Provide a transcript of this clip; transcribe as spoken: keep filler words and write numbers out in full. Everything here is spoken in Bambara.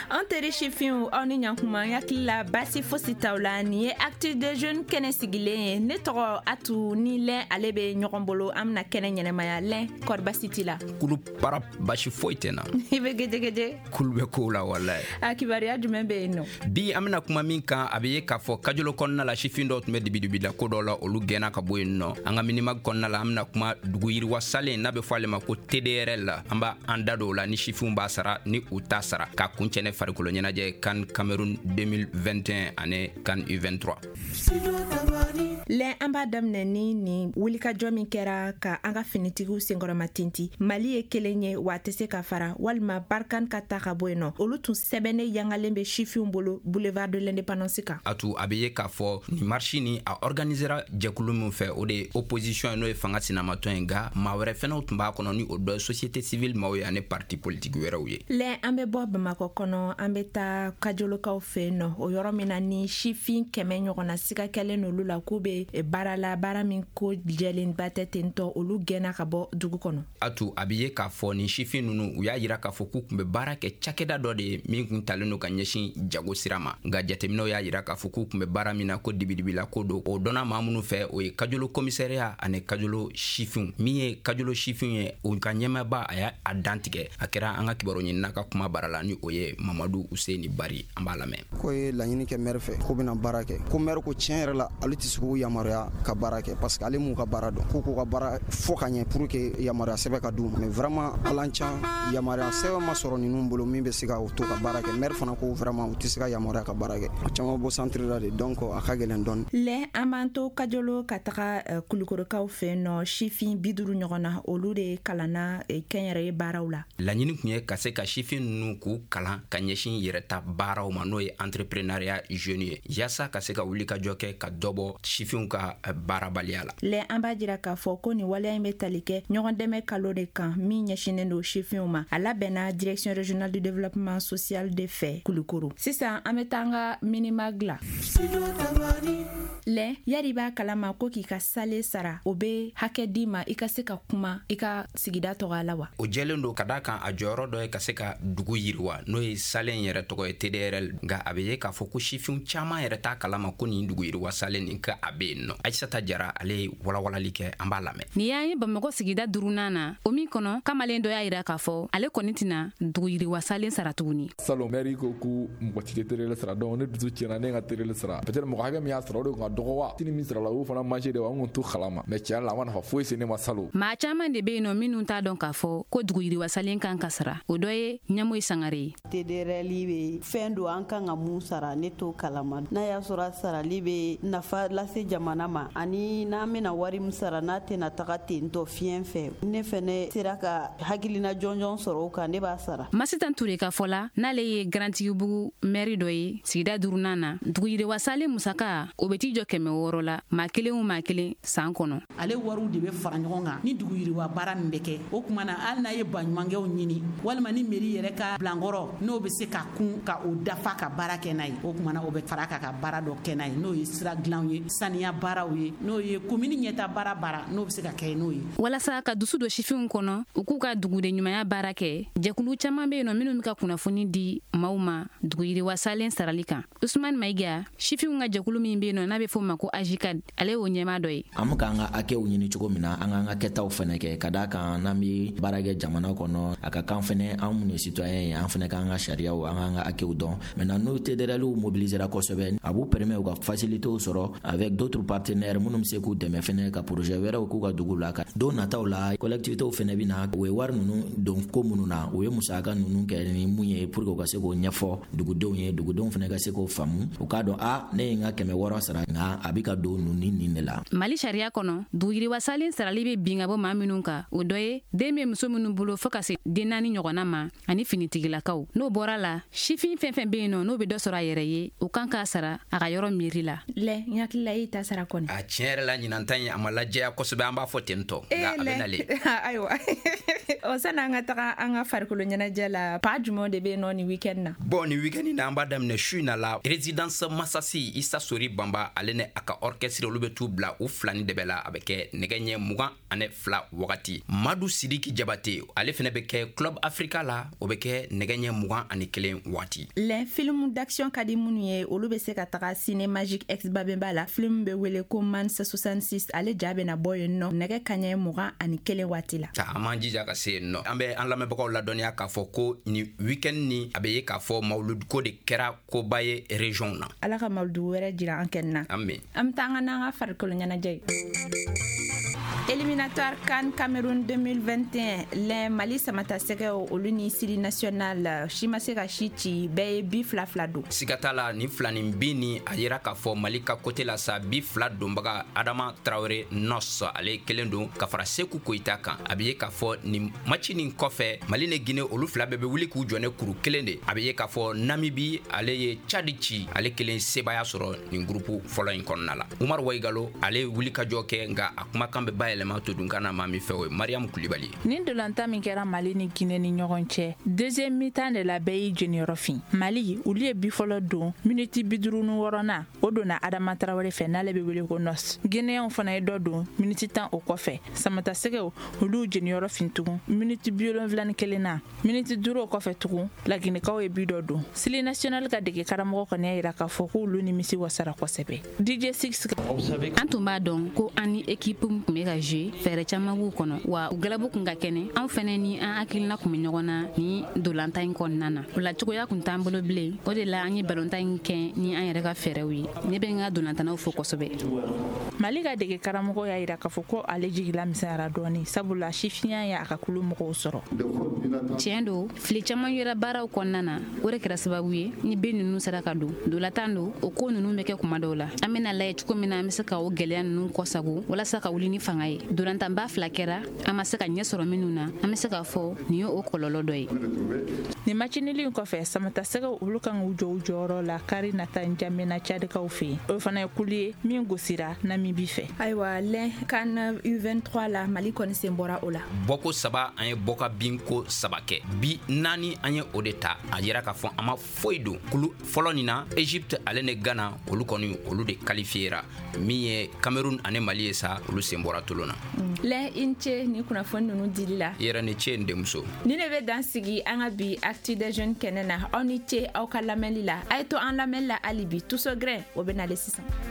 An teri sifinw aw ni ɲankuma yakili la basi fosi t'aw la nin ye acte des jeunes kɛnɛ sigilen ye ne tɔgɔ Atu ni lɛn ale be ɲɔgɔn bolo an bena kɛnɛ ɲɛnɛmaya lɛn kɔri basi t'i la kulu para basi foyi tɛ na i be gejegeje kulu bɛ kow la walayi a kibariya jumɛn be yen nɔ bi an bena kuma min kan a be ye k'a fɔ kajolo kɔnɔna la sifin dɔw tun bɛ dibidibi la ko dɔw la olu gɛnna ka bɔ yen nɔ an ka minimag kɔnɔna la an bena kuma dugu yiriwa salen n'a be fɔ ale ma ko T D R L la an b'a an da dɔw la ni sifinw b'a sara ni u t'a sara k'a kuncɛnɛ farikolo ɲɛnajɛ CAN Cameroun deux mille vingt et un ani CAN U vingt-trois lɛn an b'a daminɛ ni nin wulikajɔ min kɛra ka an ka finitigiw senkɔrɔma tinti Mali ye kelen ye wa a tɛ se ka fara walima Barkan ka ta ka bɔ yen nɔ olu tun sɛbɛnnen yangalen be sifinw bolo boulevard de l'indépendance kan Atu a be ye k'a fɔ ni marche ni a organisera jɛkulu min fɛ o de ye opposition n'o ye fanga sinamatɔn ye nga maa wɛrɛ fɛnɛw tun b'a kɔnɔ ni o dɔ ye société civile maaw ye ani parti politique wɛrɛw ye lɛn an be bɔ Bamakɔ kɔnɔ an be taa kajolokaw fɛ nɔ o yɔrɔ min na ni sifin kɛmɛ ɲɔgɔnna siga kɛlen n'olu la k'u be baara la baara min ko jɛlenba tɛ tentɔ olu gɛnna ka bɔ dugu kɔnɔ Atu a be ye k'a fɔ ni sifin nunu u y'a yira k'a fɔ k'u kun be baara kɛ cakɛda dɔ de ye min kun talen do ka ɲɛsin jago sira ma nga jateminɛw y'a yira k'a fɔ k'u kun be baara min na ko dibidibi la ko do o dɔnna maa minnu fɛ o ye kajolo komisariya ani kajolo sifinw min ye kajolo sifinw ye o ka ɲɛmaba a y'a a dantigɛ a kɛra an ka kibaru ɲinina ka kuma bara la ni o ye Mamadu Useni Bari an b'a lamɛn ko ye laɲini kɛ maire fɛ ko bena baara kɛ ko maire ko tiɲɛ yɛrɛ la ale tɛ se k'u yamaruya ka baara kɛ parce que ale m'u ka baara dɔn k'u k'u ka baara fɔ ka ɲɛ pour que yamaruya sɛbɛ ka d'u ma mais vraiment alan can yamaruya sɛbɛ ma sɔrɔ ninnu bolo min be se ka to ka baara kɛ maire fana ko vraiment u tɛ se ka yamaruya ka baara kɛ a caman bɔ centre la de donc a ka gɛlɛn dɔɔni lɛn an b'an to kajolo ka taga uh, kulukorokaw fɛ nɔ sifin biduru ɲɔgɔn na olu de kalanna uh, kɛnyɛrɛye baaraw la laɲini kun ye ka se ka sifin nunu k'u kalan ka ɲɛsin yɛrɛta baaraw ma n'o ye entreprenariat jeune ye yaasa ka se ka wuli ka jɔ kɛ ka dɔbɔ sifinw ka uh, baarabaliya la lɛn an b'a jira k'a fɔ ko ni waleya in be tali kɛ ɲɔgɔn dɛmɛ kalo de kan min ɲɛsinen do sifinw ma a labɛnna direction régionale du développement social de fɛ kulukoro sisan an be taa an ka minimag la lɛn yari b'a kalama ko k'i ka sale sara o be hakɛ di ma i ka se ka kuma i ka sigida tɔgɔ la wa o jɛlen do ka da kan a jɔyɔrɔ dɔ ye ka se ka dugu yiriwa n'o ye salen yɛrɛ tɔgɔ ye T D R L nga a be ye k'a fɔ ko sifinw caaman yɛrɛ t'a kalama ko nin dugu yiriwa salen nin ka a be yen nɔ Aissata Jara ale ye walawalali kɛ an b'a lamɛn ni y'an ye Bamakɔ sigida durunan na o min kɔnɔ kamalen dɔ y'a yira k'a fɔ ale kɔni tɛna dugu yiriwa salen sara tuguni salon maire ko ko mɔgɔ ti T D R L sara donc ne dusu tiɲɛna ne ka T D R L sara peut-être mɔgɔ hakɛ min y'a sara o de kun ka dɔgɔ wa tini min sara la o fana marché de wa an kun to kalama mais tiɲɛ la a ma nafa foyi se ne ma salon maa caman de be yen nɔ minnu t'a dɔn k'a fɔ ko dugu yiriwa salen kan ka sara o dɔ ye Ɲamoyi Sangare ye T D R L be fɛn do an kan ka mun sara ne to kalama n'a y'a sɔrɔ a sarali be nafa lase jamana ma ani n'an bena wari min sara n'a tɛna taga ten tɔ fiɲɛ fɛ ne fɛnɛ sera ka hakilina jɔnjɔn sɔrɔ o kan ne b'a sara Masitan Ture ka fɔ la n'ale ye Garantigibugu maire dɔ ye sigida durunan na dugu yiriwa salen musaka o be t'i jɔ kɛmɛ wɔɔrɔ la maa kelen o maa kelen san kɔnɔ ale wariw de be fara ɲɔgɔn kan ni dugu yiriwa baara min bɛ kɛ o kuma na hali n'a ye baɲumankɛw ɲini walima ni mairie yɛrɛ ka bilankɔrɔ n'o be se ka kun ka o dafa ka baara kɛ n'a ye o kuma na o bɛ fara ka ka baara dɔ kɛ n'a ye n'o ye sira dilanw ye saniya baaraw ye n'o ye komini ɲɛta baara baara n'o be se ka kɛ n'o ye walasa ka dusu don sifinw kɔnɔ u k'u ka duguden ɲumanya baara kɛ jɛkulu caman be yen nɔ minnu be ka kunnafoni di maaw ma dugu yiriwa salen sarali kan Usman Maiga sifinw ka jɛkulu min be yen nɔ n'a be fɔ ma ko Ajikad ale y'o ɲɛma dɔ ye an be k'an ka hakɛw ɲini cogo min na an k'an ka kɛtaw fɛnɛ kɛ ka da kan n'an be baara kɛ jamana kɔnɔ a ka kan fɛnɛ an mun ye citoyen ye an fɛnɛ k'an ka sariyaw an k'an ka hakɛw dɔn maintenant n'o T D R L mobilisera kosɛbɛ a b'u permet u ka facilitéw sɔrɔ avec d'autres partenaires minnu be se k'u dɛmɛ fɛnɛ ka projet wɛrɛw k'u ka dugu la ka don nataw la collectivitéw fɛnɛ bina u ye wari nunu don ko minnu na u ye musaka nunu kɛ ni mun ye pour que u ka se k'o ɲɛfɔ dugudenw ye dugudenw fɛnɛ ka se k'o faamu u k'a dɔn a ne ye n ka kɛmɛ wɔɔrɔ sara nka a bi ka don nin ni nin de la Mali sariya kɔnɔ dugu yiriwa salen sarali be bin ka bɔ maa minnu kan o dɔ ye den be muso minnu bolo fɔɔ ka se den naani ɲɔgɔnna ma ani finitigilakaw n'o bɔra la sifin fɛn fɛn be yen nɔ n'o be dɔ sɔrɔ a yɛrɛ ye u kan k'a sara a ka yɔrɔ miiri la lɛ n hakilila i ta sara sara kɔni a tiɲɛ yɛrɛ la ɲinantan ye a ma lajɛya kosɛbɛ an b'a fɔ ten tɔ nka a bɛ nale ayiwa o sanni an ka taga an ka farikolo ɲɛnajɛ la pa jumɛn de bɛ yen nɔ ni weekend na bon ni weekend na an b'a daminɛ su in na la résidence Masasi Isa Sori Bamba ale ne a ka orchestre olu bɛ t'u bila u filani de bɛ la a bɛ kɛ nɛgɛ ɲɛ mugan ani fila wagati Madu Sidiki Jabate ale fɛnɛ bɛ kɛ Club Africa la o bɛ kɛ nɛgɛ ɲɛ mugan ani kelen wagati les films d'action ka di minnu ye olu bɛ se ka taga Ciné Magique Ex Babemba la film bɛ wele ko Mans soixante-six ale ja bɛ na bɔ yen nɔ nɛgɛ kaɲɛ mugan ani kelen waati la ta an m'an jija ka se yen nɔ an bɛ an lamɛnbagaw ladɔnniya k'a fɔ ko ni weekend ni a bɛ ye k'a fɔ mawuludi ko de kɛra koba ye région na ala ka mawuludi wɛrɛ jira an kɛnɛ na amen an bɛ taa an ka n'an ka farikolo ɲɛnajɛ ye éliminatoire CAN Cameroun deux mille vingt et un les Mali samata sɛgɛw olu ni Siri national si ma se ka si ci bɛɛ ye bi fila fila don siga t'a la ni filani bi ni a yira k'a fɔ Mali ka kote la sa bi fila donbaga Adama Traoré Nos ale kelen don ka fara Seku Koyita kan a bɛ ye k'a fɔ ni match nin kɔfɛ Mali ni Guinée olu fila bɛɛ bɛ wuli k'u jɔ ne kuru kelen de a bɛ ye k'a fɔ Namibi ale ye Tchad ci ale kelen sebaya sɔrɔ nin groupe fɔlɔ in kɔnɔna la Umar Waigalo ale wuli ka jɔ kɛ nka a kumakan bɛ bayɛlɛma to dun kana maa min fɛ o ye Mariam Kulibali nin dolantan min kɛra Mali ni Guinée ni ɲɔgɔn cɛ deuxième mi-temps de la bɛɛ y'i jeniyɔrɔ fin Mali olu ye bi fɔlɔ don miniti bi duuru ni wɔɔrɔnan o donna Adama Traoré fɛ n'ale bɛ wele ko Nos Guinéens fana ye dɔ don miniti tan o kɔfɛ samata sɛgɛw olu jeniyɔrɔ fin tugun miniti bi wolonwula ni kelen na miniti duuru o kɔfɛ tugun laginikaw ye bi dɔ don Sili national ka dege karamɔgɔ kɔni y'a yira k'a fɔ k'olu nimisi wasara kosɛbɛ D J six an tun b'a dɔn ko an ni équipe tun bɛ ka jouer fɛɛrɛ caman b'u kɔnɔ wa u galabu kun ka kɛnɛ an fɛnɛ ni an hakilina kun bɛ ɲɔgɔn na ni dolantan in kɔnɔna na o la cogoya kun t'an bolo bilen o de la an ye balontan in kɛ ni an yɛrɛ ka fɛɛrɛw ye ne bɛ n ka dolantannaw fo kosɛbɛ Mali ka dege karamɔgɔ y'a yira k'a fɔ ko ale jigila misɛnyara dɔɔni sabula sifiya ye a ka kulu mɔgɔw sɔrɔ tiɲɛ don fili caman yera baaraw kɔnɔna na o de kɛra sababu ye ni bɛɛ ninnu sera ka don dolantan don o ko ninnu bɛ kɛ kuma dɔw la an bɛna lajɛ cogo min na an bɛ se ka o gɛlɛya ninnu kɔsago walasa ka wuli ni fanga ye dolantanba fila kɛra an ma se ka ɲɛ sɔrɔ minnu na an bɛ se k'a fɔ nin ye o kɔlɔlɔ dɔ ye nin macinili in kɔfɛ samata sɛgɛw olu kan k'u jɔ u jɔyɔrɔ la kari nata njamena cadikaw fɛ yen o fana ye kulu ye min gosira Namibi fɛ ayiwa lɛ CAN U vingt-trois la Mali kɔni sen bɔra o la bɔko saba an ye bɔka binko saba kɛ bi naani an ye o de ta a yira k'a fɔ an ma foyi don kulu fɔlɔ nin na Egypte ale ne Ghana olu kɔni olu de qualifiera min ye Cameroun ani Mali ye sa olu sen bɔra tolo na lɛ i ni ce ni kunnafoni ninnu dili la i yɛrɛ ni ce n denmuso ni ne bɛ dan sigi an ka bi Actu des Jeunes kɛnɛ na aw ni ce aw ka lamɛnli la a ye to an lamɛnli la hali bi Tuso Grɛn o bɛ nale sisan